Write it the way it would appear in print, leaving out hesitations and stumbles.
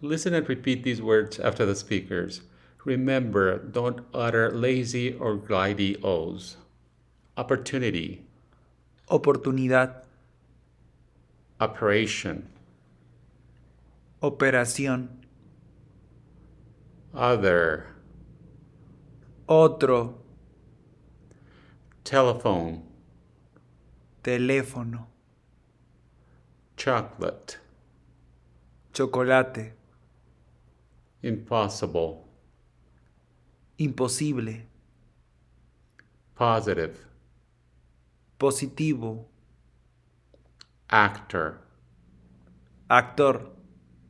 Listen and repeat these words after the speakers. Remember, don't utter lazy or glidey O's. Opportunity, oportunidad, operation, operación, other, otro, telephone, teléfono, chocolate, chocolate, impossible, imposible, positive, positivo, actor, actor,